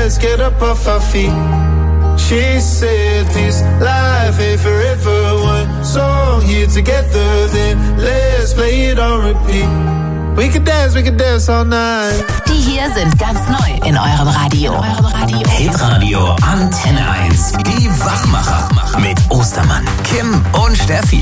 let's get up off our feet. She said this life ain't forever. One song here together, then let's play it on repeat. We can dance all night. Die hier sind ganz neu in eurem Radio. Hitradio Antenne 1. Die Wachmacher mit Ostermann, Kim und Steffi.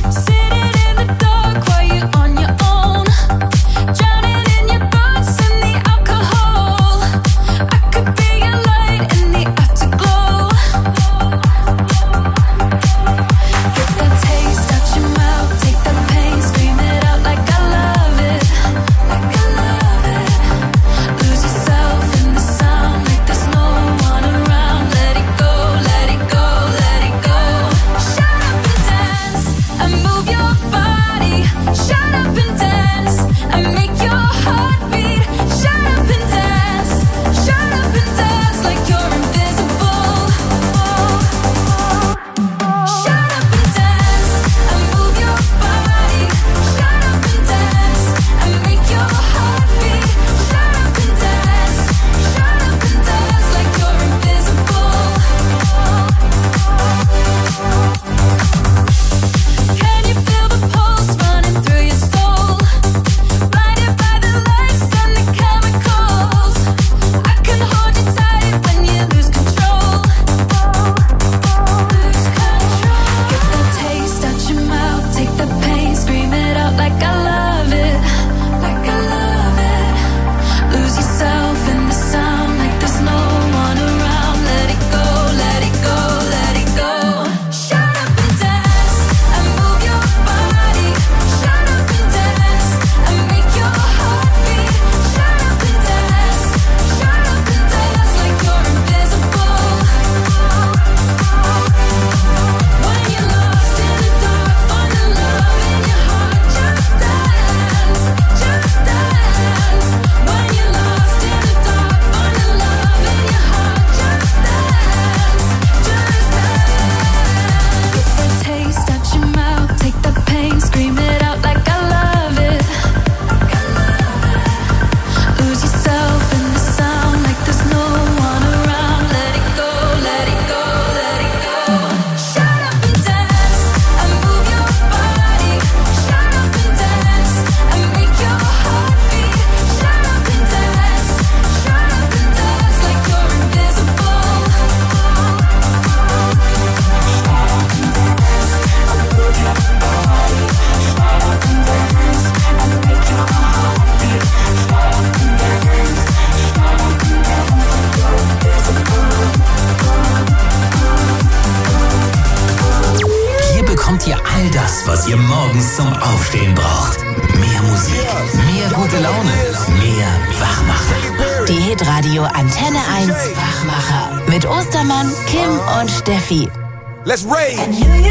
Was ihr morgens zum Aufstehen braucht. Mehr Musik, mehr gute Laune, mehr Wachmacher. Die Hitradio Antenne 1 Wachmacher mit Ostermann, Kim und Steffi. Let's rage. I knew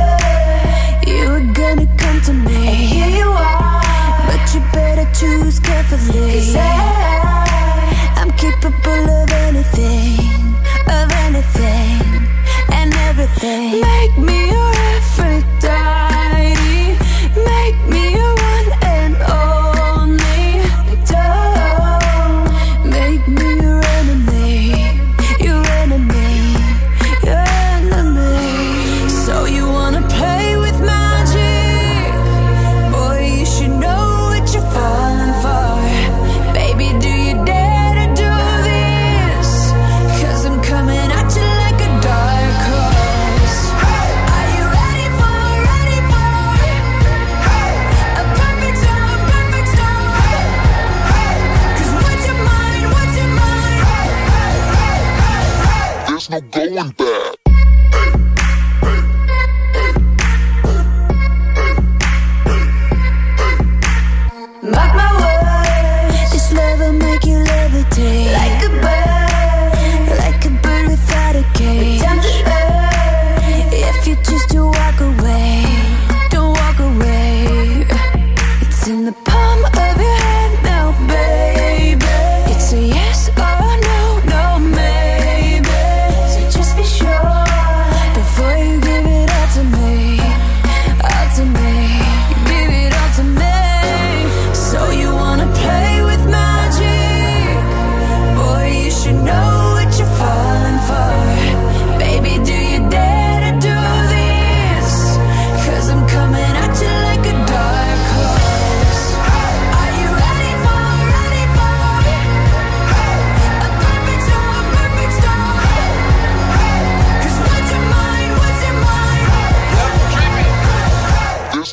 you were gonna come to me. And here you are, but you better choose carefully. 'Cause I'm capable of anything and everything. Make me your Aphrodite, make me your one and only. Don't make me your enemy, your enemy, your enemy. So you wanna play with magic? Boy, you should know what you're falling for. Baby, do you dare to do this? 'Cause I'm coming at you like a dark horse. Are you ready for a perfect storm, perfect storm? 'Cause what's your mind, what's your mind? There's no going back. Mark my words, this love will make you levitate like a bird without a cage. Down to earth, if you choose to walk away, don't walk away. It's in the palm of your hand now, baby. It's a yes or no, no maybe. So just be sure.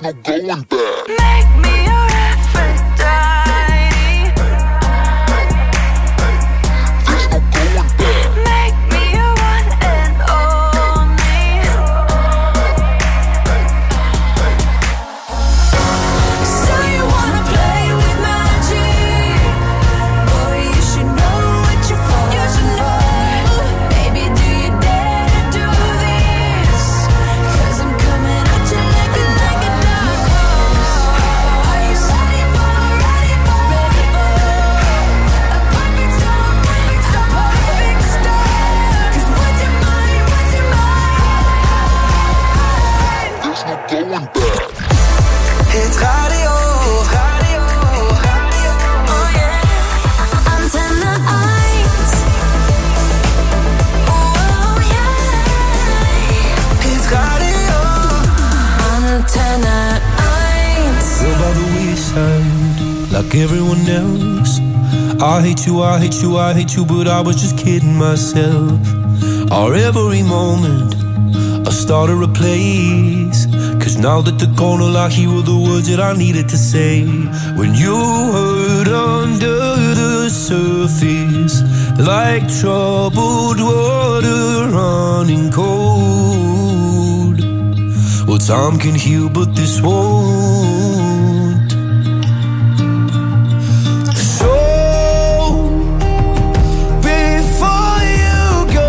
no going back. Make me your Aphrodite. There's no going back. Make me your one and only. So you wanna play with magic? Boy, you should know what you're for. Baby, do you dare to do this? 'Cause I'm coming at you like a dark horse. Are you ready for a perfect storm? A perfect storm. 'Cause what's your mind? There's no going back. Hit radio. Oh yeah. Antenne 1. Oh yeah. Hit radio. Antenne 1. You're by the wayside, like everyone else. I hate you, I hate you, I hate you, but I was just kidding myself. Our every moment, I started a place. 'Cause now that they're gone, all I hear were the words that I needed to say. When you hurt under the surface, like troubled water running cold. Well, time can heal, but this won't. So, before you go,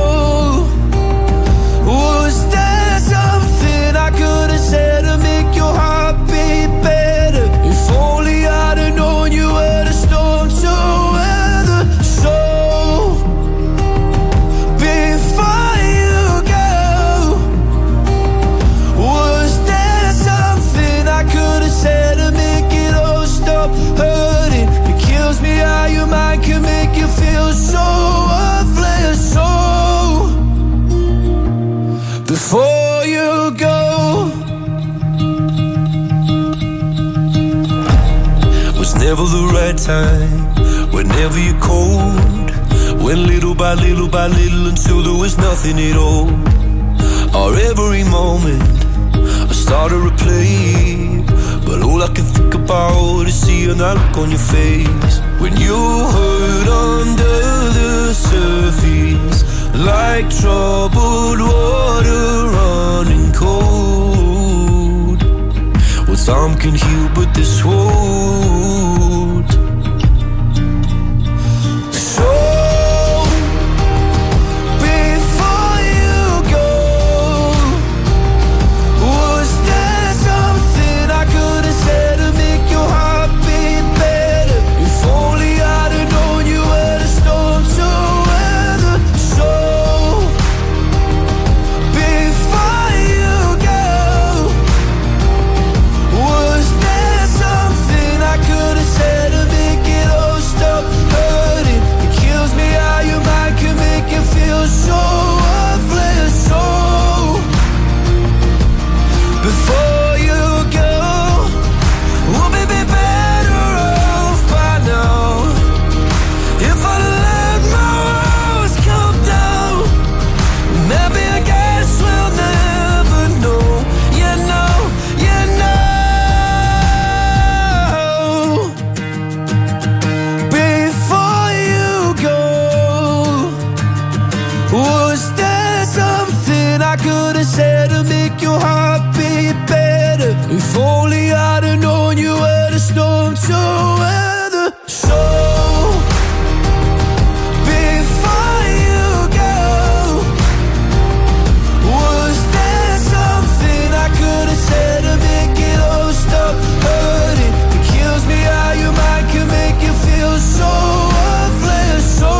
was there something I could have said to make your heart beat better? If only I'd have known you were the storm to weather. So, before you go, was there something I could have said to make it all stop hurting? It kills me how your mind can make you feel so worthless. So, before you go, was never the right time, whenever you're cold. Went little by little until there was nothing at all. Our every moment, I started to play, but all I can think about is seeing that look on your face. When you hurt under the surface, like troubled water running cold. Well, time can heal, but this won't. So, before you go, was there something I could have said to make your heart beat better? If only I'd have known you were the storm to weather. So, before you go, was there something I could have said to make it all stop hurting? It kills me how your mind can make you feel so worthless. So, before you go, we'll be better off by now. If I let my walls come down, maybe I guess we'll never know. You know, you know. Before you go, was there something I could have said to make your heart beat better? If only I'd have known you were the storm to weather. So, before you go, was there something I could have said to make it all stop hurting? It kills me how your mind can make you feel so worthless. So,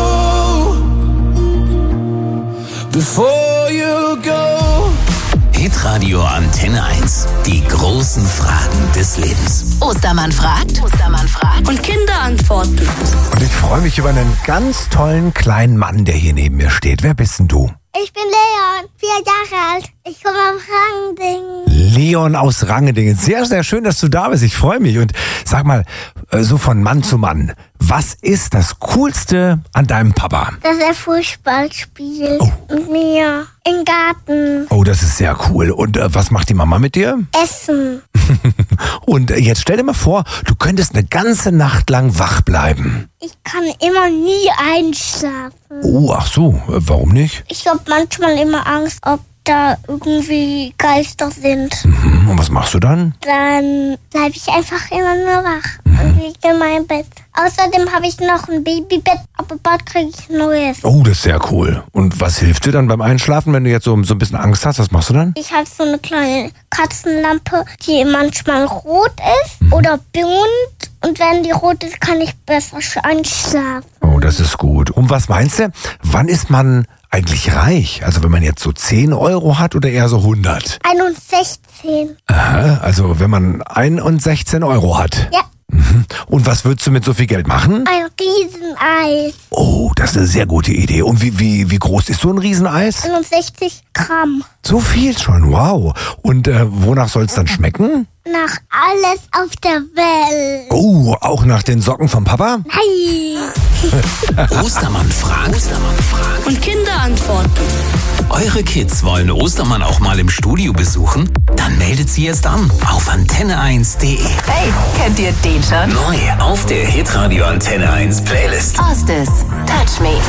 before you go. Hitradio Antenne 1. Die großen Fragen des Lebens. Ostermann fragt. Und Kinder antworten. Und ich freue mich über einen ganz tollen kleinen Mann, der hier neben mir steht. Wer bist denn du? Ich bin Leon, 4 Jahre alt. Ich komme aus Rangdingen. Leon aus Rangedingen. Sehr, sehr schön, dass du da bist. Ich freue mich. Und sag mal, so von Mann zu Mann, was ist das Coolste an deinem Papa? Dass er Fußball spielt mit mir im Garten. Oh, das ist sehr cool. Und was macht die Mama mit dir? Essen. Und jetzt stell dir mal vor, du könntest eine ganze Nacht lang wach bleiben. Ich kann immer nie einschlafen. Oh, ach so. Warum nicht? Ich habe manchmal immer Angst, ob da irgendwie Geister sind. Und was machst du dann? Dann bleibe ich einfach immer nur wach und liege in meinem Bett. Außerdem habe ich noch ein Babybett, aber bald kriege ich ein neues. Oh, das ist sehr cool. Und was hilft dir dann beim Einschlafen, wenn du jetzt so ein bisschen Angst hast? Was machst du dann? Ich habe so eine kleine Katzenlampe, die manchmal rot ist oder bunt. Und wenn die rot ist, kann ich besser einschlafen. Oh, das ist gut. Und was meinst du, wann ist man eigentlich reich? Also wenn man jetzt so 10 Euro hat oder eher so 100? 61. Aha, also wenn man 61 Euro hat. Ja. Und was würdest du mit so viel Geld machen? Ein Rieseneis. Oh, das ist eine sehr gute Idee. Und wie groß ist so ein Rieseneis? 61 Gramm. So viel schon, wow. Und wonach soll es dann schmecken? Nach alles auf der Welt. Oh, auch nach den Socken vom Papa? Nein. Ostermann fragt. Und Kinder antworten. Eure Kids wollen Ostermann auch mal im Studio besuchen? Dann meldet sie jetzt an auf antenne1.de. Hey, kennt ihr den schon? Neu auf der Hitradio Antenne 1 Playlist. Ostis, Touch Me.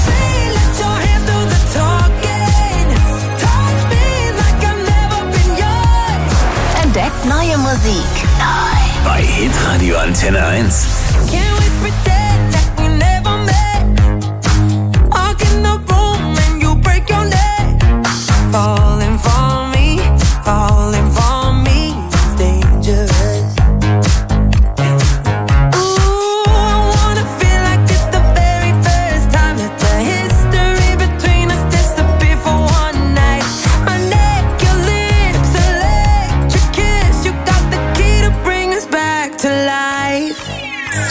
Entdeckt neue Musik. Neu. Bei Hitradio Antenne 1. Falling for me is dangerous. Ooh, I wanna feel like it's the very first time that the history between us disappeared for one night. My neck, your lips, electric kiss. You got the key to bring us back to life.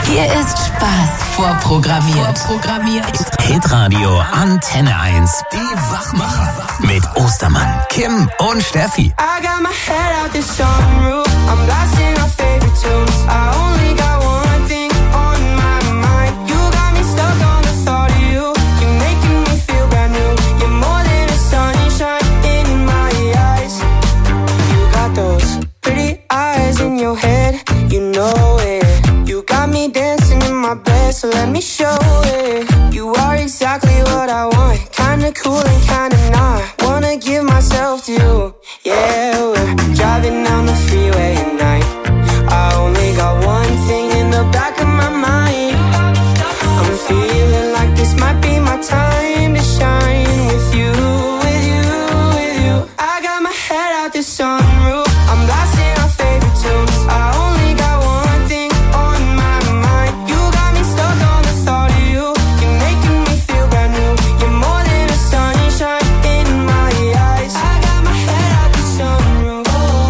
Hier ist Spaß vorprogrammiert. Hitradio Antenne 1. Die Wachmacher. Mit Ostermann, Kim und Steffi. I got my head out the sunroof. I'm blasting our favorite tunes. I only got one thing on my mind. You got me stuck on the thought of you. You're making me feel brand new. You're more than a sunshine in my eyes. You got those pretty eyes in your head. You know it. You got me dancing in my bed, so let me show it. You are exactly what I want. Kinda cool and kinda not. Wanna give myself to you. Yeah, we're driving down the freeway at night. I only got one thing in the back of my mind. I'm feeling like this might be my time to shine with you, with you, with you. I got my head out the sunroof. I'm blasting our favorite tunes. I only got one thing on my mind. You got me stuck on the thought of you. You're making me feel brand new. You're more than a sunshine in my eyes. I got my head out the sunroof.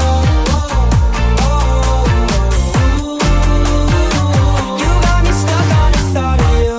You got me stuck on the thought of you.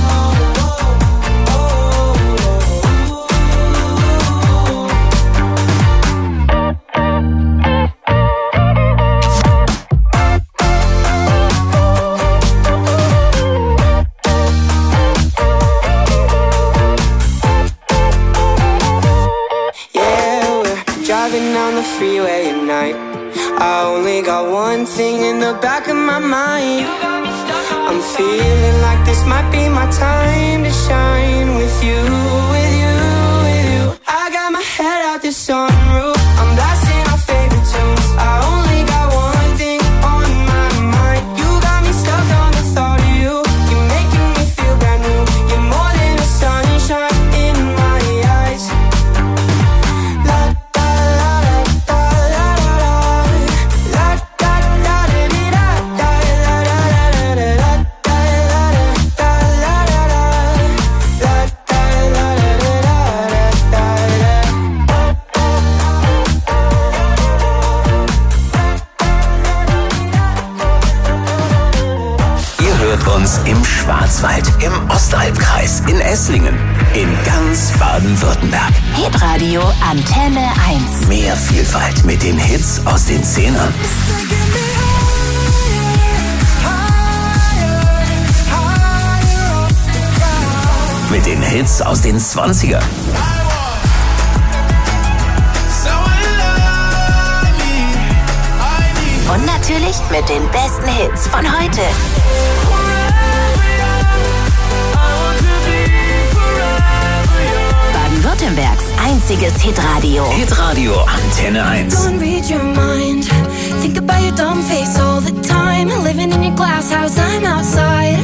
Yeah, we're driving down the freeway at night. I only got one thing in the back of my mind. I'm feeling like this might be my time to shine with you, with you, with you. I got my head out the sunroof. I'm blasting our favorite tunes. I only got one thing on my mind. You got me stuck on the thought of you. You're making me feel brand new. You're more than a sunshine in my eyes. La da la da la la la da da da da da Ihr hört uns im Schwarzwald, im Ostalbkreis, in Esslingen, in ganz Baden-Württemberg. Hitradio Antenne 1. Mehr Vielfalt mit den Hits aus den 10ern. Mit den Hits aus den 20ern. Und natürlich mit den besten Hits von heute. Baden-Württembergs einziges Hitradio. Hitradio Antenne 1. Don't read your mind. Think about your dumb face all the time. Living in your glass house, I'm outside.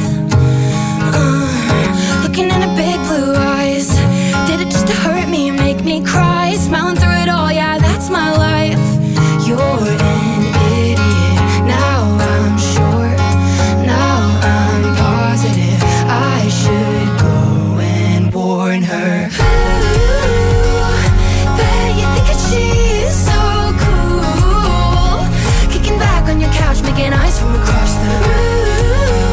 Looking into big blue eyes. Did it just to hurt me, make me cry? Smiling through it all, yeah, that's my life. You're an idiot. Now I'm sure. Now I'm positive. I should go and warn her. Bet you think that she's so cool. Kicking back on your couch, making eyes from across the room.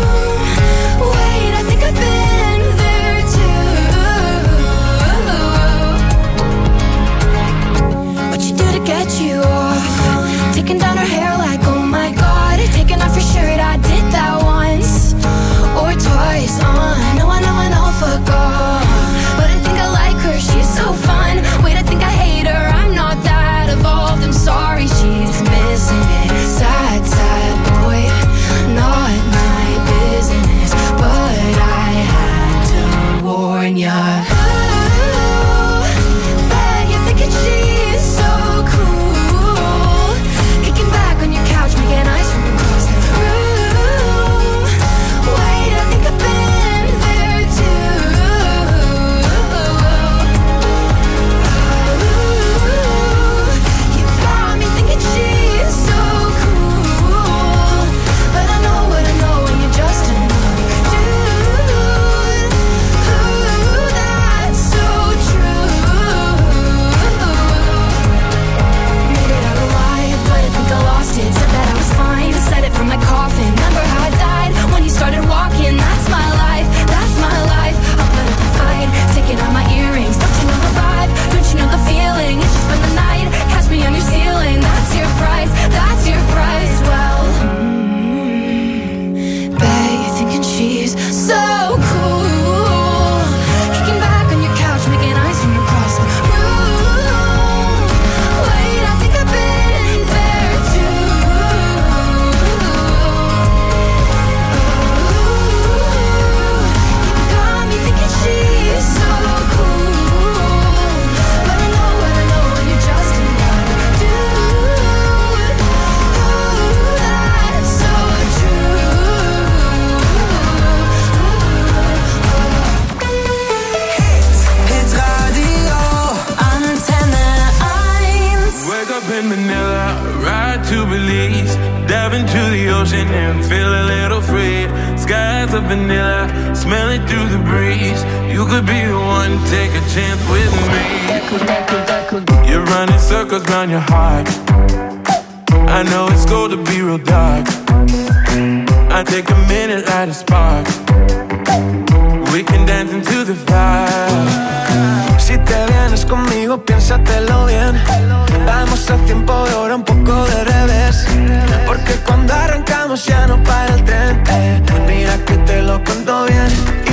scents of vanilla, smell it through the breeze. You could be the one, take a chance with me. You're running circles round your heart. I know it's cold to be real dark. I take a minute, light a spark. We can dance into the fire. Si te vienes conmigo, piénsatelo bien. Vamos a tiempo de oro, un poco de revés. Porque cuando arrancamos ya no para el tren. Mira que te lo cuento bien.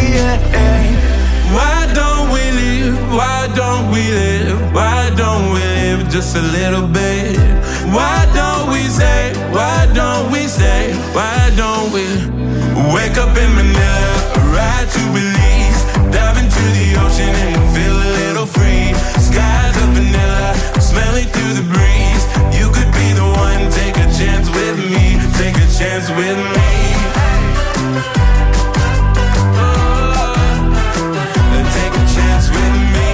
Why don't we live? Why don't we live? Why don't we live just a little bit? Why don't we say? Why don't we say? Why don't we wake up in Manila, ride to Belize, dive into the ocean and feel a little free. Skies of vanilla, smell it through the breeze. You could be the one, take a chance with me, take a chance with me. Take a chance with me.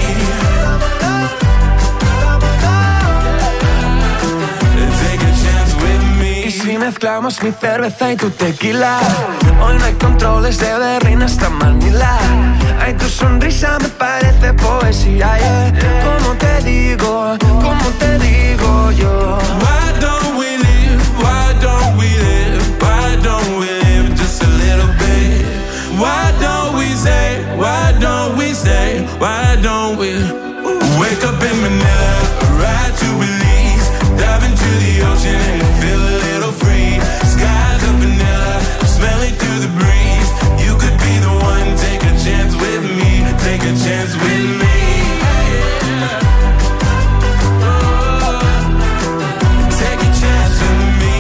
Take a chance with me. Y si mezclamos mi cerveza y tu tequila, hoy no hay controles, de Berlín hasta Manila. Ay, tu sonrisa me parece poesía, yeah. ¿Cómo te digo yo? Why don't we live? Why don't we live? Why don't we live just a little bit? Why don't we say? Why don't we say? Why don't we wake up in Manila, ride to Belize, dive into the ocean and feel a little free. Skies of vanilla, smell it through the breeze. You could be the one, take a chance with me, take a chance with me. Take a chance with me.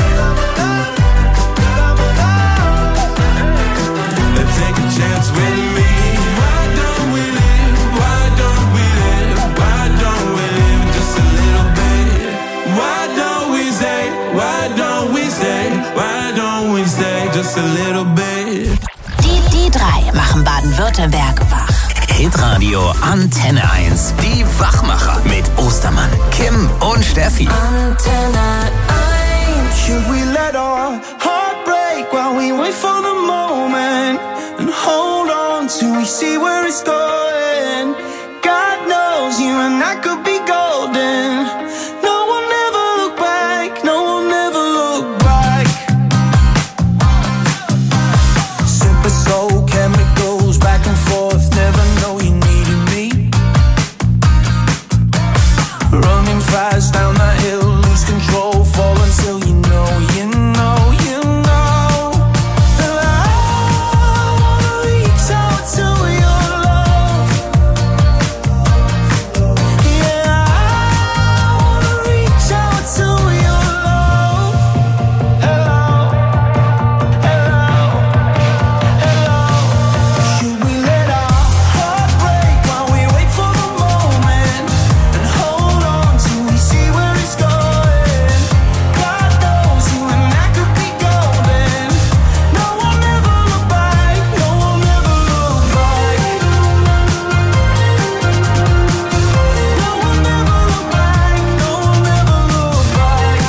Take a chance with me. Why don't we live? Why don't we live? Why don't we live just a little bit? Why don't we say? Why don't we say? Why don't we say just a little bit? Die drei machen Baden-Württemberg wach. Hitradio Antenne 1. Die Wachmacher mit Ostermann, Kim und Steffi. Antenne 1. Should we let our heart break while we wait for the moment and hold on till we see where it's going? God knows you and I could be golden. No one ever look back, no one ever look back. Super soul chemicals back and forth, never know you needed me. Running fast down that hill, lose control, fall until you know. That I wanna reach out to your love. Yeah, I wanna reach out to your love. Hello, hello, hello. Should we let our heart break while we wait for the moment and hold on till we see where it's going? God knows you and I could be golden. No one ever look back, no one ever look back. No one ever look back, no one ever look back.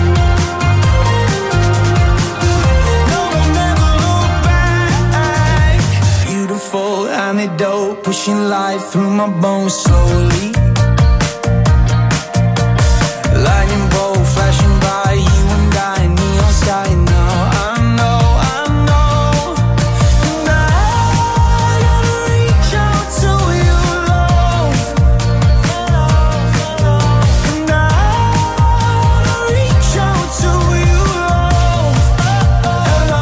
No one ever look back. Beautiful antidote, pushing life through my bones slowly. Lightning bolt flashing by, you and I, neon sky now. I know. And I gotta reach out to your love. And I wanna reach out to your love. Hello,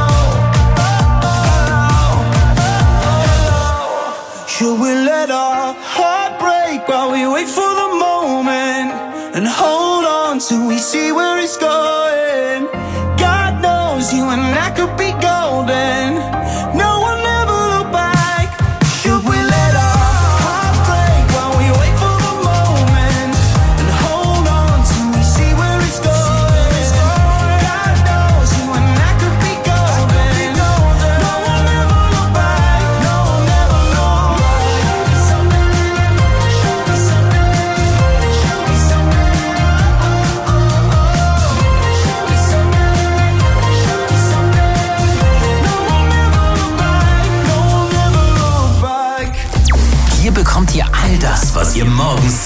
hello. Should we let our heart break while we wait for the moment and hold on till we see where it's going? God knows you and I could be golden. No one ever look back. Should we let our heart break while we wait for the moment and hold on till we see where it's going? God knows you and I could be golden. No one ever look back. No one ever look back. Show me something. Show me something.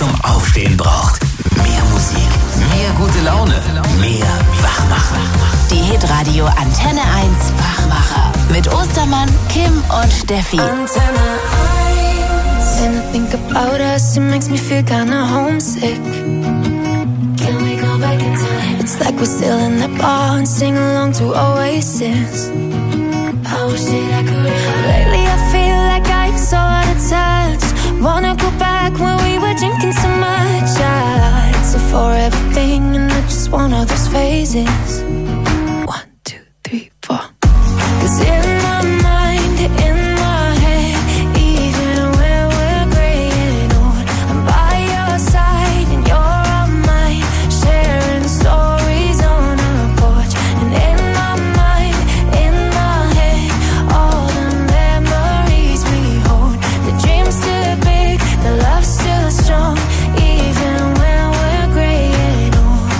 zum Aufstehen braucht. Mehr Musik, mehr gute Laune, mehr Wachmacher. Die Hitradio Antenne 1 Wachmacher. Mit Ostermann, Kim und Steffi. Antenne 1. When I think about us, it makes me feel kinda homesick. Can we go back in time? It's like we're still in the bar and sing along to Oasis. I wish that I could. Lately I feel like I'm so out of touch. Wanna go back when we were drinking so much. It's a forever thing and I just want all those phases. 1, 2, 3, 4. 'Cause in my mind, in my head, even when we're graying old, I'm by your side and you're on mine, sharing stories on a porch. And in my mind, in my head, all the memories we hold. The dream's still big, the love's still strong, even when we're graying old.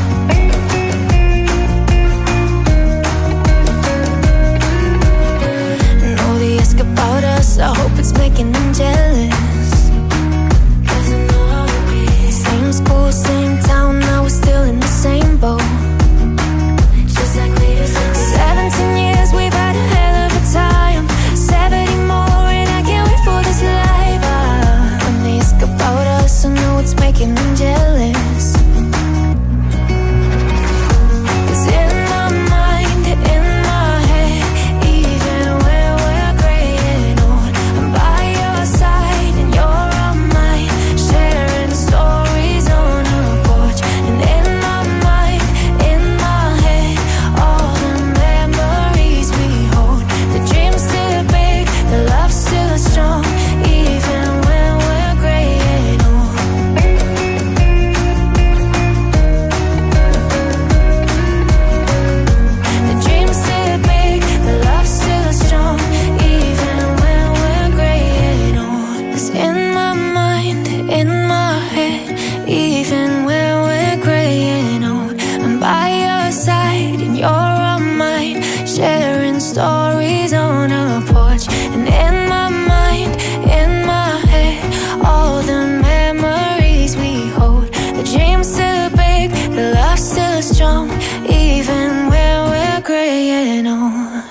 And all they ask about us, I hope it's making them jealous. 'Cause I know how it be. Same school, same town, now we're still in the same boat. Just like we used to be. 17 years, we've had a hell of a time. 70 more, and I can't wait for this life. When they ask about us, I know it's making them jealous. 'Cause in my mind, in my head, even when we're graying old, I'm by your side and you're on mine, sharing stories on a porch. And in my mind, in my head, all the memories we hold. The dream's still big, the love's still strong, even when we're graying old. The dream's still big, the love's still strong, even when we're graying old. 'Cause in my mind, in my head, even when we're graying old, I'm by your side and you're on mine, sharing stories on a porch. And in my mind, in my head, all the memories we hold. The dream's still big, the love's still strong, even when we're graying old.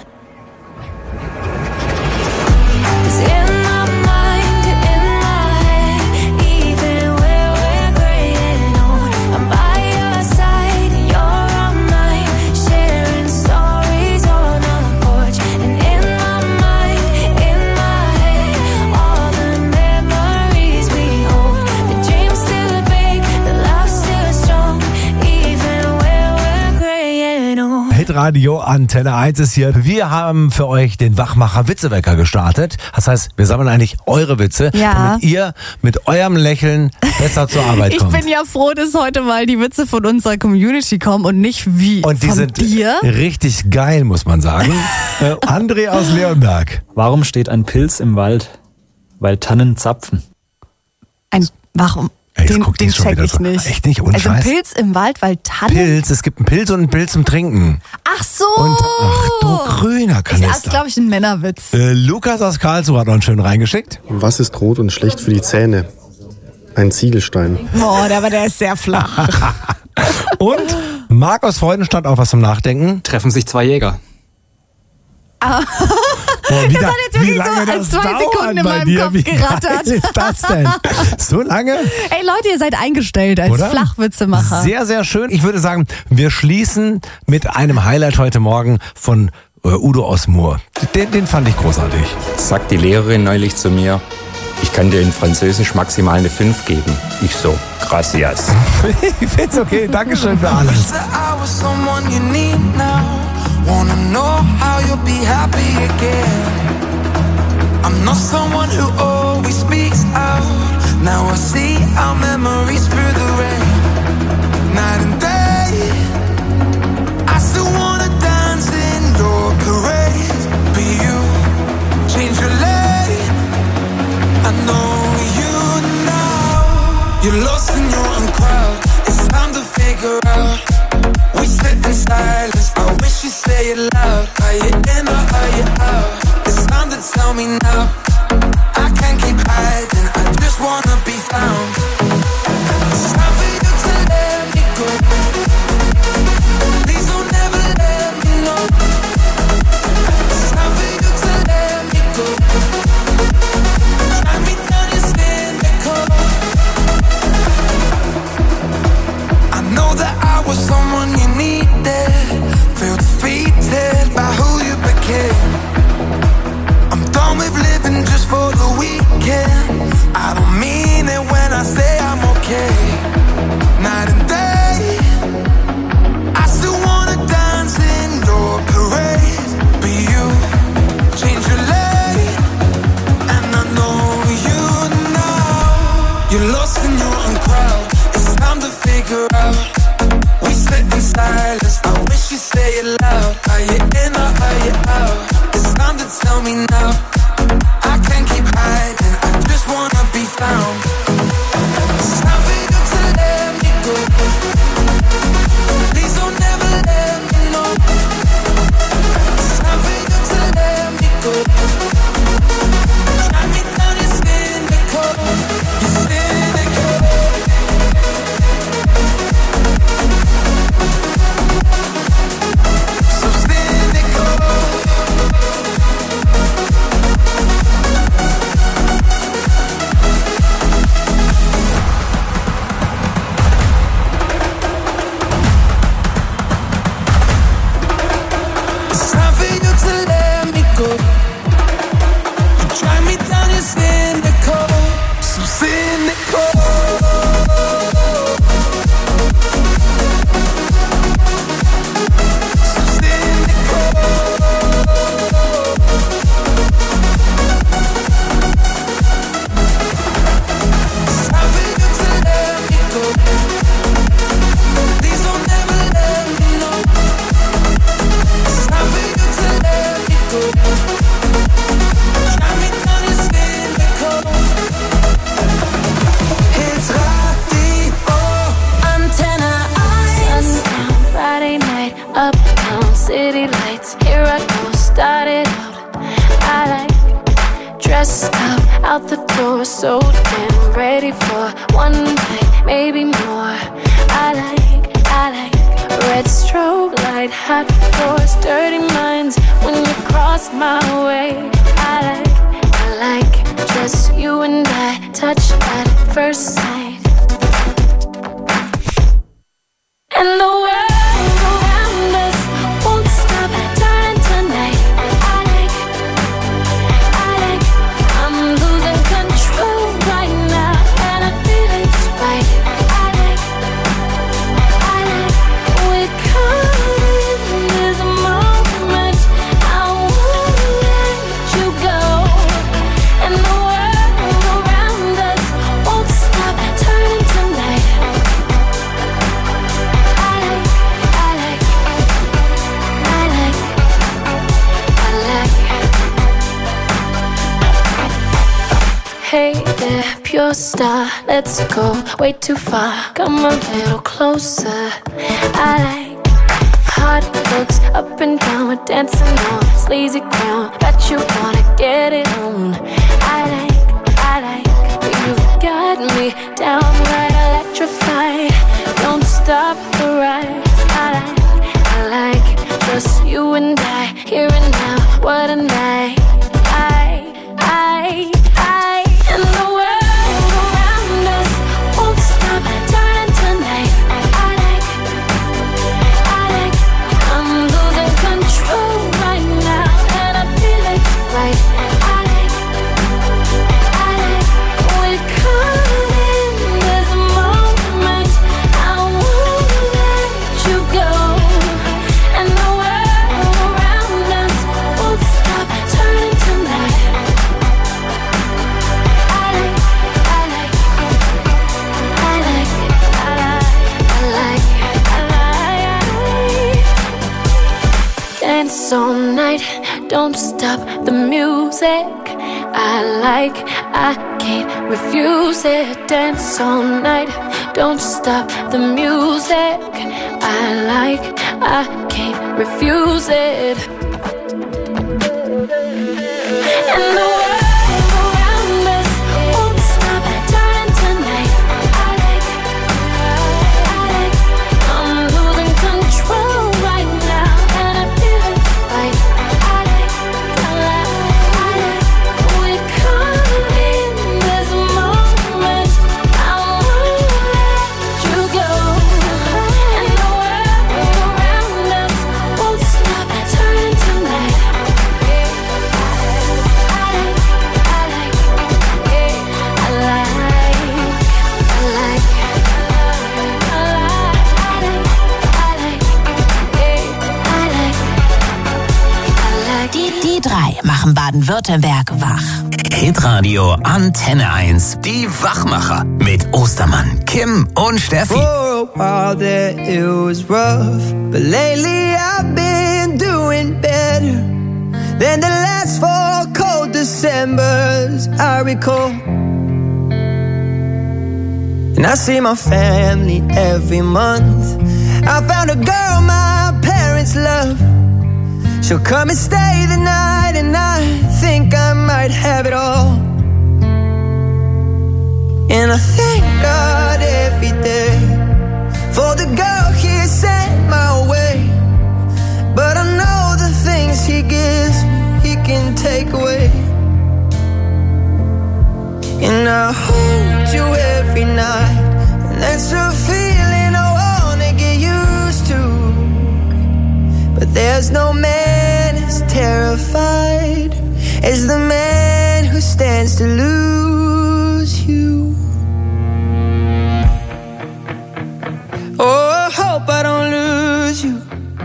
'Cause in my mind, in my head, even when we're graying old, I'm by your side and you're on mine, sharing stories on a porch. And in my mind, in my head, all the memories we hold. The dream's still big, the love's still strong, even when we're graying old. Hitradio Antenne 1 ist hier. Wir haben für euch den Wachmacher Witzewecker gestartet. Das heißt, wir sammeln eigentlich eure Witze, Ja. damit ihr mit eurem Lächeln besser zur Arbeit Ich kommt. bin ja froh, dass heute mal die Witze von unserer Community kommen und nicht wie Und die von sind dir. richtig geil, muss man sagen. André aus Leonberg. Warum steht ein Pilz im Wald? Weil Tannen zapfen. Warum? Ey, jetzt Den guckt die schon check wieder ich so. nicht. Echt nicht, ohne Also Scheiß. Pilz im Wald, weil Tannen... Pilz, es gibt einen Pilz und einen Pilz zum Trinken. Ach so! Und ach du grüner Das ist, Kanister. glaube ich, ein Männerwitz. Lukas aus Karlsruhe hat noch einen schönen reingeschickt. Was ist rot und schlecht für die Zähne? Ein Ziegelstein. Boah, aber der ist sehr flach. Und Marc aus Freudenstadt auch was zum Nachdenken. Treffen sich zwei Jäger. Boah, Das hat jetzt wirklich so als 2 Sekunden in meinem Kopf gerattert. Wie ist das denn? So lange? Ey Leute, ihr seid eingestellt als Oder? Flachwitzemacher. Sehr, sehr schön. Ich würde sagen, wir schließen mit einem Highlight heute Morgen von Udo aus Moor. Den fand ich großartig. Sagt die Lehrerin neulich zu mir, ich kann dir in Französisch maximal eine 5 geben. Ich so, gracias. Ich find's okay, Dankeschön für alles. Wanna know how you'll be happy again. I'm not someone who always speaks out. Now I see our memories through the rain. Night and day, I still wanna dance in your parade. But you change your lane. I know you now. You're lost in your own crowd. It's time to figure out. We sit in silence, I wish you'd say it loud. Are you in or are you out? It's time to tell me now. I can't keep hiding, I just wanna be found. with living just for the weekend. I don't mean it when I say I'm okay. Night and day, I still wanna dance in your parade. But you change your lane, and I know you now. You're lost in your own crowd. It's time to figure out. We sit in silence. I wish you'd say it loud. Are you in or are you out? It's time to tell me now. I can't keep hiding. I just wanna be found. It's time for you to let me go. Please don't ever let me know. It's time for you to let me go. Drive me down, you're cynical. You're cynical. So cynical. It's time for you to let me go. You drive me down, you're cynical. So cynical. So cynical. It's time for you to let me go. Please don't ever let me know. It's time for you to let me go. Drive me down, you're cynical. It's radio. Antenna Eyes. Sundown, Friday night, uptown, city lights. Here I go, started out. I like dressed up, out the door, so damn ready for one night, maybe more. I like red strobe light, hot floors, dirty minds when you cross my way. I like just you and I, touch at first sight. And the world around us won't stop turning tonight. I like, I'm losing control right now, and I feel it's right. I like, we're caught in this moment. I won't let you go. And the world around us won't stop turning tonight. Hey there, pure star, let's go way too far. Come a little closer. I like hot looks up and down, we're dancing on sleazy ground. Bet you wanna get it on. I like, you've got me downright electrified. Don't stop the rise. I like just you and I, here and now. What a night. And the world around us won't stop turning tonight. I like, I'm losing control right now, and I feel it's right. I like, we're caught in this moment. I won't let you go. And the world around us won't stop turning tonight. Dance all night, don't stop the music. I can't refuse it. Dance all night, don't stop the music. I can't refuse it. And the world around us won't stop turning tonight. I like, I'm losing control right now, and I feel it's right. I like, we're caught in this moment. I won't let you go. And the world around us won't stop turning tonight. Die drei machen Baden-Württemberg wach. Hitradio Antenne 1. Die Wachmacher. Mit Ostermann, Kim und Steffi. For a while there it was rough, but lately I've been doing better than the last 4 cold Decembers I recall. And I see my family every month. I found a girl my parents love. She'll come and stay the night, and I think I might have it all. And I thank God every day for the girl He sent my way. But I know the things He gives me, He can take away. And I hold you every night, and that's a feeling I wanna get used to. But there's no man as terrified as the man who stands to lose you. Oh, I hope I don't lose you.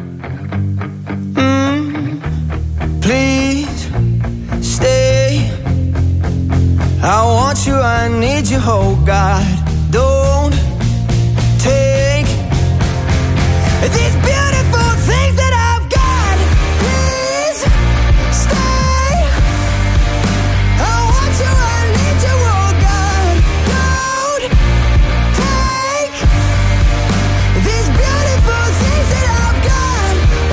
Please stay. I want you, I need you, oh God. Don't take these beautiful things that I've got. Please stay. I want you, I need you, oh God. Don't take these beautiful things that I've got.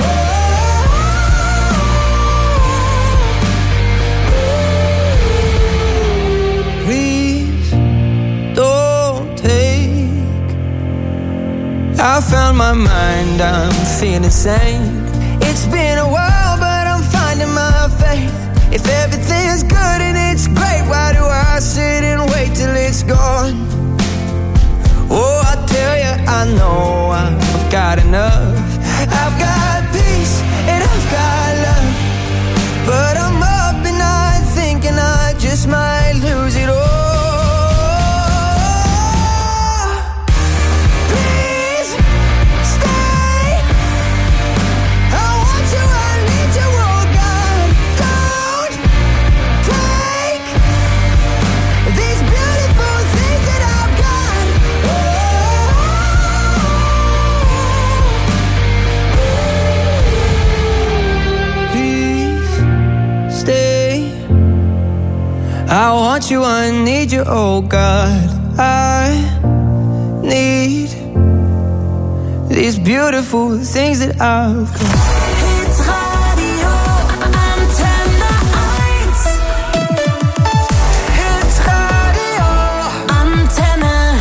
Please don't take. I found my mind, I'm feeling sane. It's been a while, but I'm finding my faith. If everything's good and it's great, why do I sit and wait till it's gone? Oh, I tell you, I know I've got enough. I've got peace and I've got love, but I'm up and night thinking I just might lose it all. I want you, I need you, oh God. I need these beautiful things that I've got. Hitradio Antenne 1. Hitradio Antenne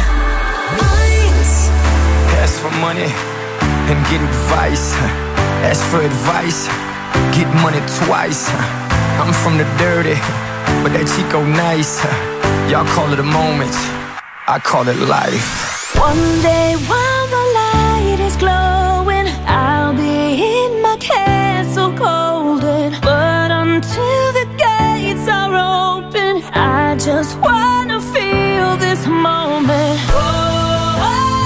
1. Ask for money and get advice. Ask for advice, get money twice. I'm from the dirty, but that Chico nice. Y'all call it a moment, I call it life. One day while the light is glowing, I'll be in my castle golden. But until the gates are open, I just wanna feel this moment. Oh,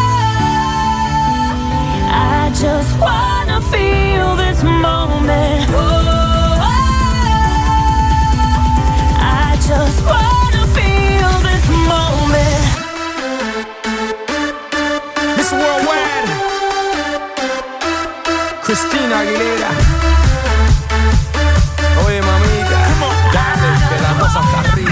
I just wanna feel this moment. Oh, I just wanna feel this moment. Miss Worldwide, Christina Aguilera. Oye, mamita, dale, que la cosa está rica.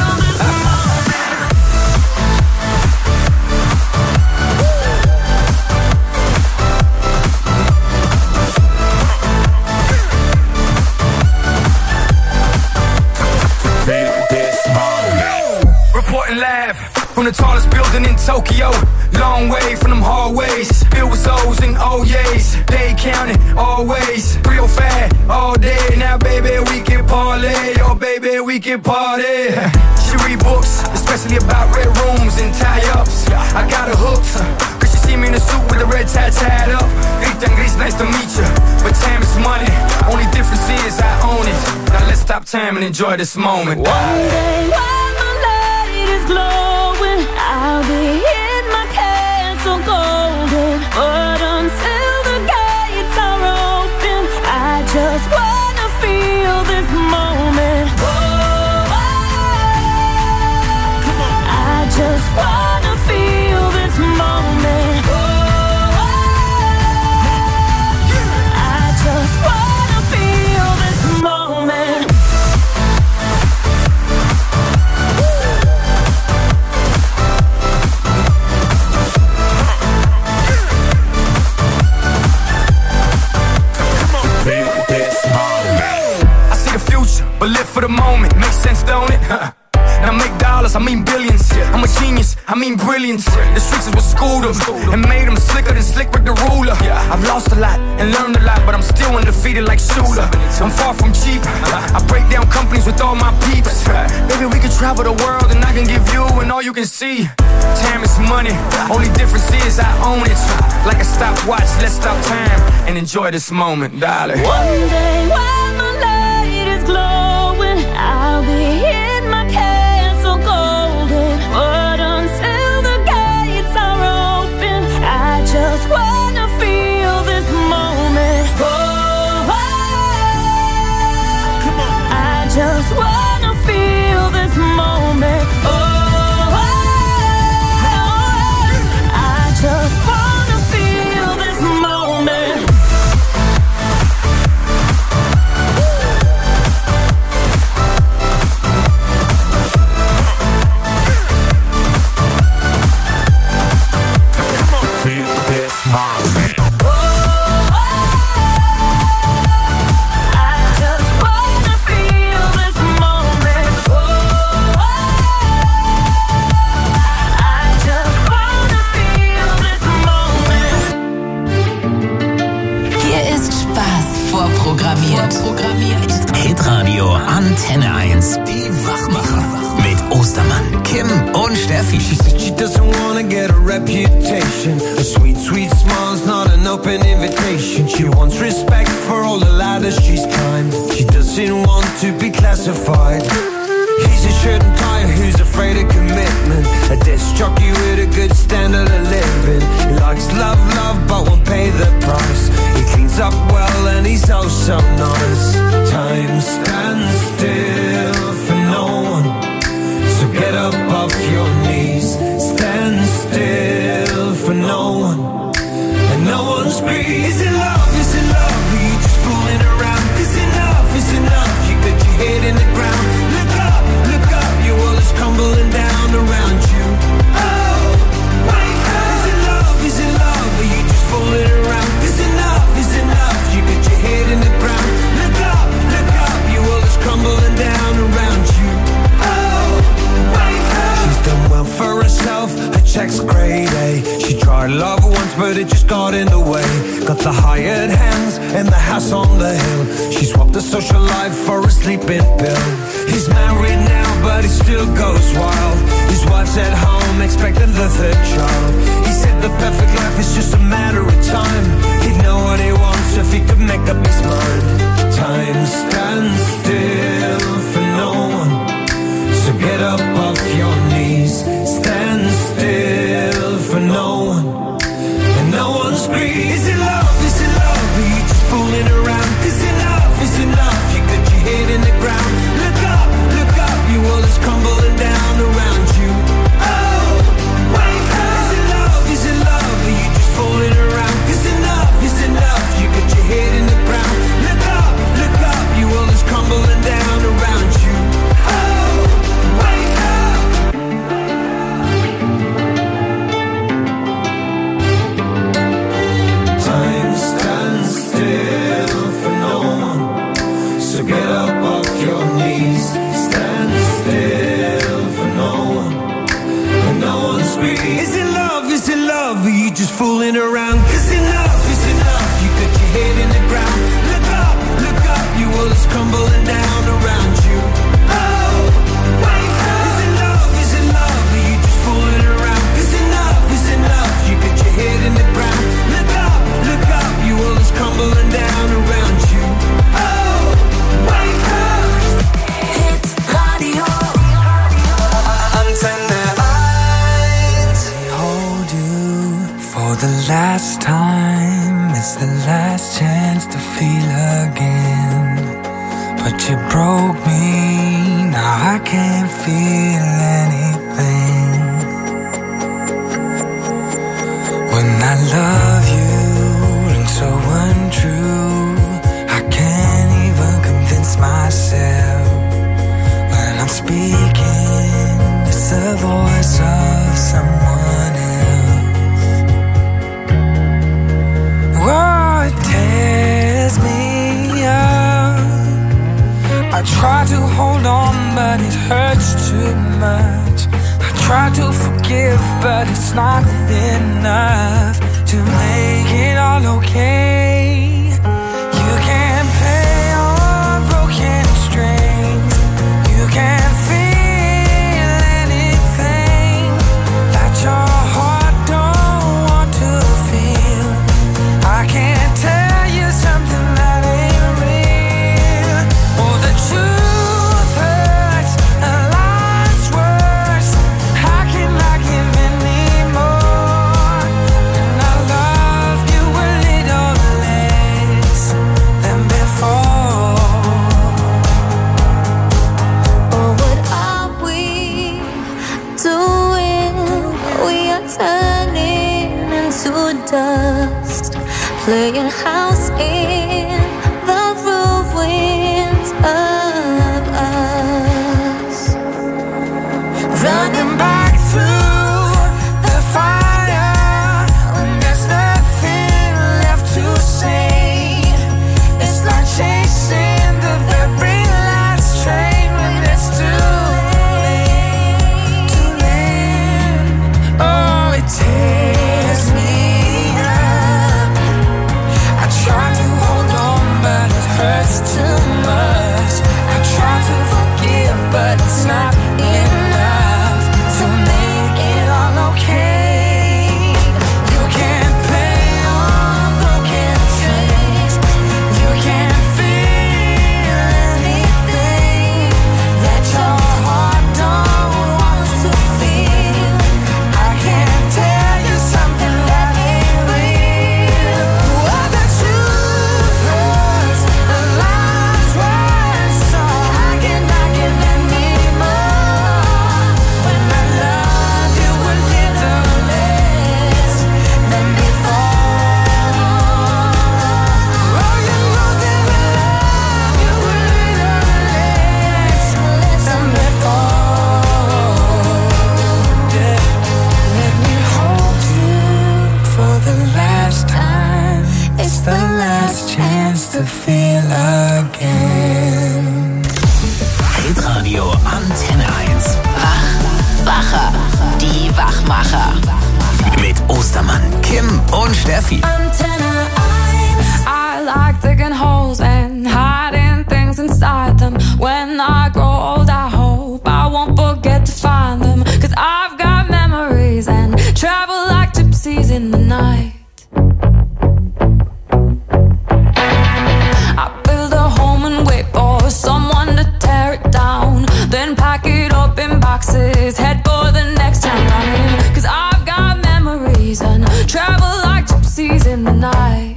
Reporting live from the tallest building in Tokyo. Long way from them hallways, filled with O's and O's. They counting always, real fat all day. Now baby we can parlay, oh baby we can party. She read books, especially about red rooms and tie-ups. I got her hooked, cause she see me in a suit with a red tie tied up. Rita and Gris, nice to meet you, but time is money. Only difference is I own it. Now let's stop time and enjoy this moment. One day while the light is glowing, I'll be in my castle golden. But until the gates are open, I just wanna feel this but live for the moment. Makes sense, don't it? Now make dollars, I mean billions. I'm a genius, I mean brilliance. The streets is what schooled them and made them slicker than Slick Rick the Ruler. I've lost a lot and learned a lot, but I'm still undefeated like Shula. I'm far from cheap, I break down companies with all my peeps. Baby, we can travel the world and I can give you and all you can see. Time is money, only difference is I own it. Like a stopwatch, let's stop time and enjoy this moment, darling. One day while my light is glowing, I'll be in my castle golden. But until the gates are open, I just wanna feel this moment. Oh, I just wanna feel this moment. Oh, I just wanna feel this moment. Hitradio Antenne 1. Die Wachmacher. Mit Ostermann, Kim und Steffi. She said she doesn't wanna get a reputation. A sweet, sweet smile's not an open invitation. She wants respect for all the ladders she's climbed. She doesn't want to be classified. He's a shirt and tie who's afraid of commitment. A disc jockey with a good standard of living. He likes love, but won't pay the price. He cleans up well and he's oh so nice. Time stands still for no one, so get up off your knees. Stand still for no one, and no one's greedy. Is it love, is it love? Are you just fooling around? 'Cause enough is enough. You got your head in the ground. Look up, your world is crumbling down around you. Oh, wake up. Is it love, is it love? Are you just fooling around? 'Cause enough is enough. You got your head in the ground. Look up, your world is crumbling down around you. Oh, wake up. She's done well for herself, her check's grade A. She tried love once, but it just got in the way. Got the hired hands and the house on the hill. She swapped the social life for a sleeping pill. He's married now, but he still goes wild. His wife's at home, expecting the third child. He said the perfect life is just a matter of time. He'd know what he wants if he could make up his mind. Time stands still for no one, so get up off your knees. Stand still for no one, and no one's greedy. Is it love, is it love? Are you just fooling around? 'Cause enough is enough. You got your head in the ground. Look up, your world is crumbling down around you. Oh, wake up. Is it love, is it love? Are you just fooling around? 'Cause enough is enough. You got your head in the ground. Look up, your world is crumbling down around you. Oh, wake up. Time stands still for no one, so get up off your knees. Stand still for no one, and no one's greedy. Is it love, is it love? Are you just fooling around? 'Cause enough is enough. You got your head in the ground. Look up, your world is crumbling down around you. Oh, wake up. Is it love, is it love? Are you just fooling around? 'Cause enough is enough. You got your head in the ground. Look up, your world is crumbling down around you. Oh, wake up. Hit Radio Antenne 1. Hold you for the last time. It's the last chance to feel again. But you broke me, now I can't feel anything. When I love you, rings so untrue. I can't even convince myself. When I'm speaking, it's the voice of someone else. Oh, it tears me up. I try to hold on, but it hurts too much. I try to forgive, but it's not enough to make it all okay. You can't play on broken strings. You can't feel anything that your heart don't want to feel. I can't tell you something that ain't real. Oh, the truth hurts, a lie's worse. How can I give anymore when I love you a little less than before? Oh, what are we doing? We are turning into dust, playing house in the ruins of us, Running back through the fire when there's nothing left to say. It's like chasing the very last train when it's too late, too late. Oh, it tears me up. I try to hold on, but it hurts too much. I try to forgive, but it's not enough to make it all okay. You can't play on broken strings. You can't feel anything that your heart don't want to feel. I can't tell you something that ain't real. Well, the truth hurts, the lie's worse. So how can I give anymore when I love you a little less than before? Oh, you know that I love you a little less than before. Yeah. Let me hold you for the last time. It's the last chance to feel again. Hitradio Antenne 1. Wacher, die Wachmacher. Mit Ostermann, Kim und Steffi. Antenne 1. I like digging holes and hiding things inside them. When I grow old, I hope I won't forget to find them. 'Cause I've got memories and travel like gypsies in the night. I build a home and wait for someone to tear it down. Then pack it up in boxes, head for the next town running. 'Cause I've got memories and travel like gypsies in the night.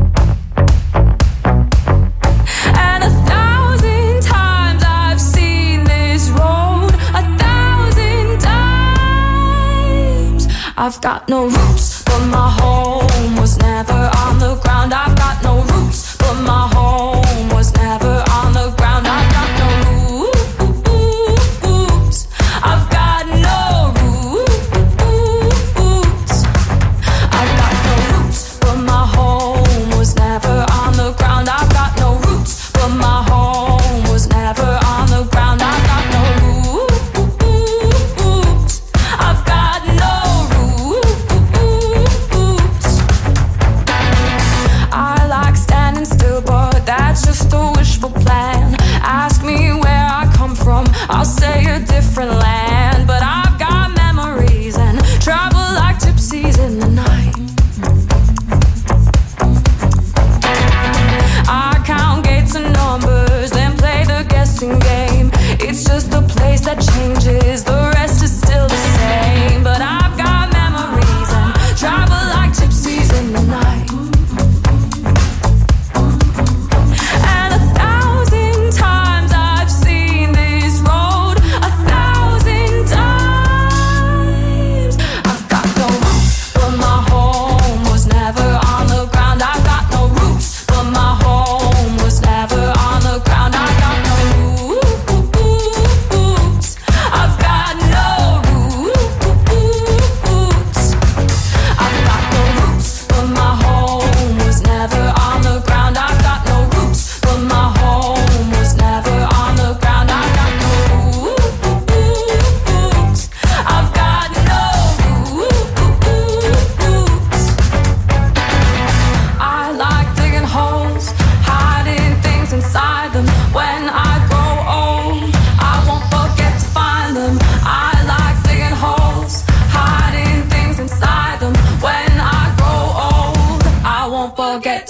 And 1,000 times I've seen this road, 1,000 times. I've got no roots, but my home was never on the ground. I've got no roots, but my home was never on the ground. I've got no roots. I've got no roots. I've got no roots, but my home was never on the ground. I've got no roots, but my home was never on the ground. I've got no roots. I've got no roots. I like standing still, but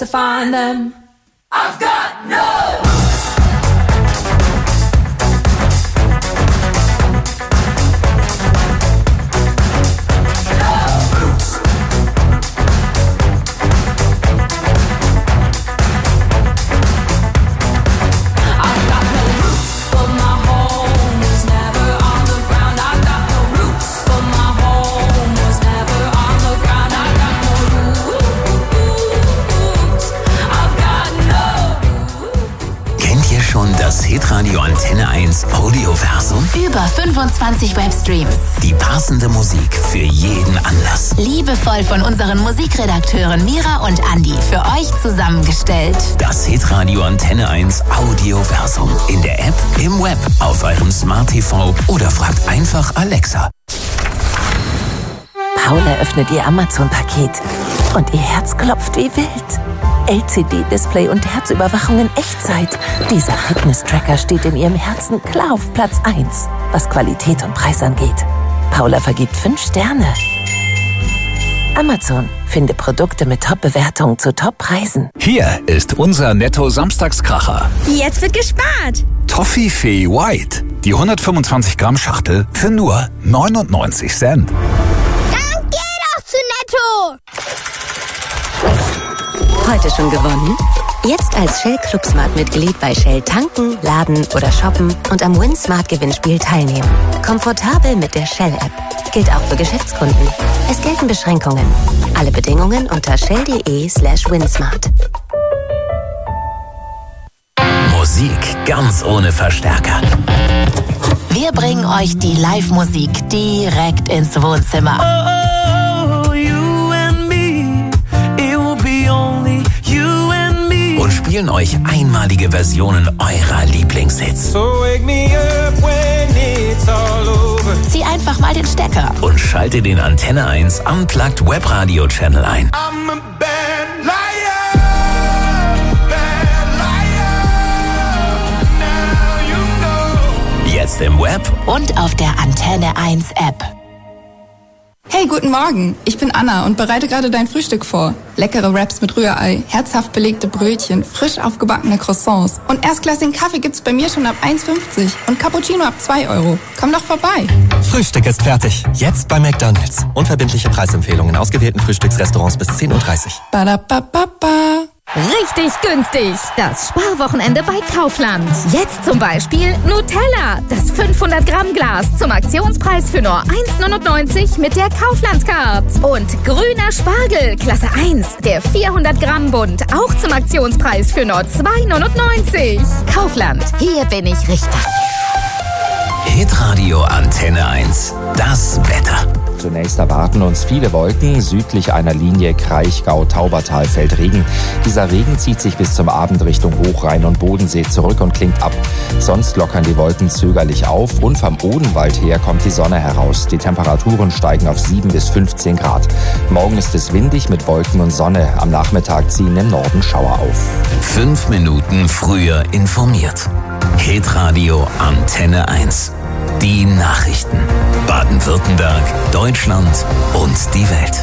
find them. I've got no roots. Das Hitradio Antenne 1 Audioversum. Über 25 Webstreams. Die passende Musik für jeden Anlass. Liebevoll von unseren Musikredakteuren Mira und Andi für euch zusammengestellt. Das Hitradio Antenne 1 Audioversum. In der App, im Web, auf eurem Smart TV oder fragt einfach Alexa. Paula öffnet ihr Amazon-Paket und ihr Herz klopft wie wild. LCD-Display und Herzüberwachung in Echtzeit. Dieser Fitness-Tracker steht in ihrem Herzen klar auf Platz 1, was Qualität und Preis angeht. Paula vergibt 5 Sterne. Amazon. Finde Produkte mit Top-Bewertungen zu Top-Preisen. Hier ist unser Netto-Samstagskracher. Jetzt wird gespart. Toffifee White. Die 125 Gramm Schachtel für nur 99 Cent. Dann geh doch zu Netto. Heute schon gewonnen? Jetzt als Shell Club Smart Mitglied bei Shell tanken, laden oder shoppen und am Win Smart Gewinnspiel teilnehmen. Komfortabel mit der Shell App. Gilt auch für Geschäftskunden. Es gelten Beschränkungen. Alle Bedingungen unter shell.de/winsmart. Musik ganz ohne Verstärker. Wir bringen euch die Live-Musik direkt ins Wohnzimmer. Und spielen euch einmalige Versionen eurer Lieblingshits. Zieh einfach mal den Stecker. Und schalte den Antenne 1 Unplugged Webradio Channel ein. Jetzt im Web und auf der Antenne 1 App. Hey, guten Morgen. Ich bin Anna und bereite gerade dein Frühstück vor. Leckere Wraps mit Rührei, herzhaft belegte Brötchen, frisch aufgebackene Croissants. Und erstklassigen Kaffee gibt's bei mir schon ab 1,50 und Cappuccino ab 2 €. Komm doch vorbei. Frühstück ist fertig. Jetzt bei McDonald's. Unverbindliche Preisempfehlungen in ausgewählten Frühstücksrestaurants bis 10:30 Uhr. Badabababa. Richtig günstig. Das Sparwochenende bei Kaufland. Jetzt zum Beispiel Nutella, das 500 Gramm Glas zum Aktionspreis für nur 1,99 mit der Kaufland-Card. Und grüner Spargel, Klasse 1, der 400 Gramm Bund, auch zum Aktionspreis für nur 2,99. Kaufland, hier bin ich richtig. Hitradio Antenne 1. Das Wetter. Zunächst erwarten uns viele Wolken. Südlich einer Linie Kraichgau-Taubertal fällt Regen. Dieser Regen zieht sich bis zum Abend Richtung Hochrhein und Bodensee zurück und klingt ab. Sonst lockern die Wolken zögerlich auf und vom Odenwald her kommt die Sonne heraus. Die Temperaturen steigen auf 7 bis 15 Grad. Morgen ist es windig mit Wolken und Sonne. Am Nachmittag ziehen im Norden Schauer auf. 5 Minuten früher informiert. Hitradio Antenne 1. Die Nachrichten. Baden-Württemberg, Deutschland und die Welt.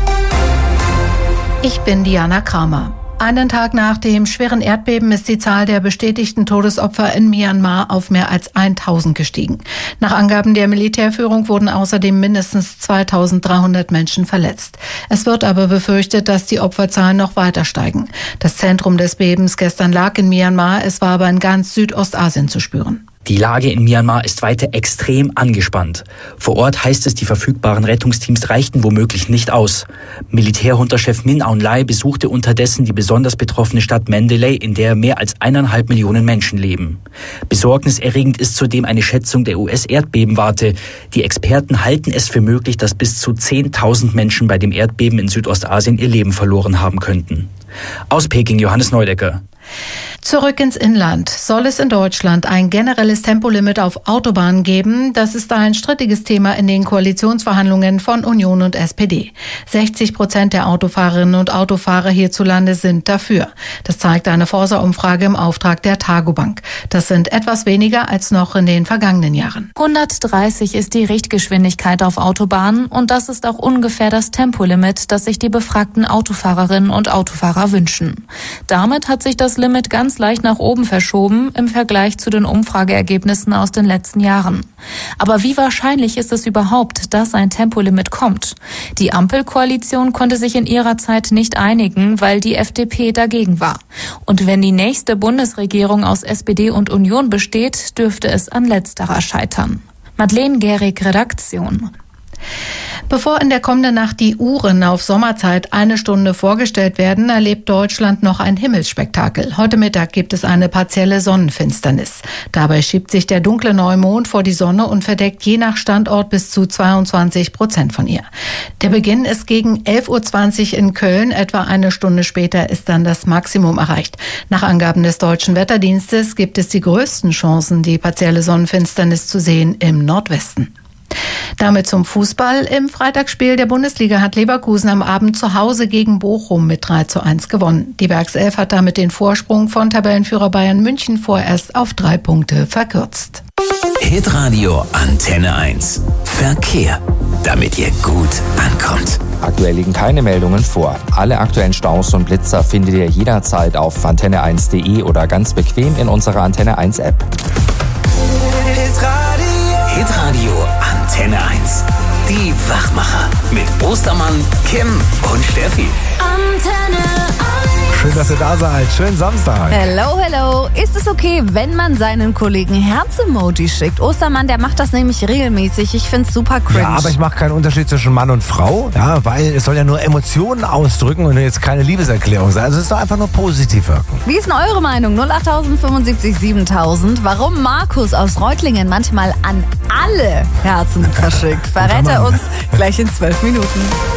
Ich bin Diana Kramer. Einen Tag nach dem schweren Erdbeben ist die Zahl der bestätigten Todesopfer in Myanmar auf mehr als 1000 gestiegen. Nach Angaben der Militärführung wurden außerdem mindestens 2300 Menschen verletzt. Es wird aber befürchtet, dass die Opferzahlen noch weiter steigen. Das Zentrum des Bebens gestern lag in Myanmar, es war aber in ganz Südostasien zu spüren. Die Lage in Myanmar ist weiter extrem angespannt. Vor Ort heißt es, die verfügbaren Rettungsteams reichten womöglich nicht aus. Militärjunta-Chef Min Aung Hlaing besuchte unterdessen die besonders betroffene Stadt Mandalay, in der mehr als 1,5 Millionen Menschen leben. Besorgniserregend ist zudem eine Schätzung der US-Erdbebenwarte. Die Experten halten es für möglich, dass bis zu 10.000 Menschen bei dem Erdbeben in Südostasien ihr Leben verloren haben könnten. Aus Peking, Johannes Neudecker. Zurück ins Inland. Soll es in Deutschland ein generelles Tempolimit auf Autobahnen geben? Das ist ein strittiges Thema in den Koalitionsverhandlungen von Union und SPD. 60% der Autofahrerinnen und Autofahrer hierzulande sind dafür. Das zeigt eine Forsa-Umfrage im Auftrag der Targobank. Das sind etwas weniger als noch in den vergangenen Jahren. 130 ist die Richtgeschwindigkeit auf Autobahnen und das ist auch ungefähr das Tempolimit, das sich die befragten Autofahrerinnen und Autofahrer wünschen. Damit hat sich das Limit ganz leicht nach oben verschoben im Vergleich zu den Umfrageergebnissen aus den letzten Jahren. Aber wie wahrscheinlich ist es überhaupt, dass ein Tempolimit kommt? Die Ampelkoalition konnte sich in ihrer Zeit nicht einigen, weil die FDP dagegen war. Und wenn die nächste Bundesregierung aus SPD und Union besteht, dürfte es an letzterer scheitern. Madeleine Gehrig, Redaktion. Bevor in der kommenden Nacht die Uhren auf Sommerzeit 1 Stunde vorgestellt werden, erlebt Deutschland noch ein Himmelsspektakel. Heute Mittag gibt es eine partielle Sonnenfinsternis. Dabei schiebt sich der dunkle Neumond vor die Sonne und verdeckt je nach Standort bis zu 22% von ihr. Der Beginn ist gegen 11:20 Uhr in Köln. Etwa 1 Stunde später ist dann das Maximum erreicht. Nach Angaben des Deutschen Wetterdienstes gibt es die größten Chancen, die partielle Sonnenfinsternis zu sehen im Nordwesten. Damit zum Fußball. Im Freitagsspiel der Bundesliga hat Leverkusen am Abend zu Hause gegen Bochum mit 3:1 gewonnen. Die Werkself hat damit den Vorsprung von Tabellenführer Bayern München vorerst auf 3 Punkte verkürzt. Hitradio Antenne 1. Verkehr. Damit ihr gut ankommt. Aktuell liegen keine Meldungen vor. Alle aktuellen Staus und Blitzer findet ihr jederzeit auf antenne1.de oder ganz bequem in unserer Antenne 1 App. Hitradio Antenne 1. Die Wachmacher mit Ostermann, Kim und Steffi. Antenne 1. Schön, dass ihr da seid. Schönen Samstag. Hello, hello. Ist es okay, wenn man seinen Kollegen Herz-Emoji schickt? Ostermann, der macht das nämlich regelmäßig. Ich find's super cringe. Ja, aber ich mache keinen Unterschied zwischen Mann und Frau, ja, weil es soll ja nur Emotionen ausdrücken und jetzt keine Liebeserklärung sein. Also es soll einfach nur positiv wirken. Wie ist denn eure Meinung? 08000 75 7000. Warum Markus aus Reutlingen manchmal an alle Herzen verschickt, verrät er uns gleich in 12 Minuten.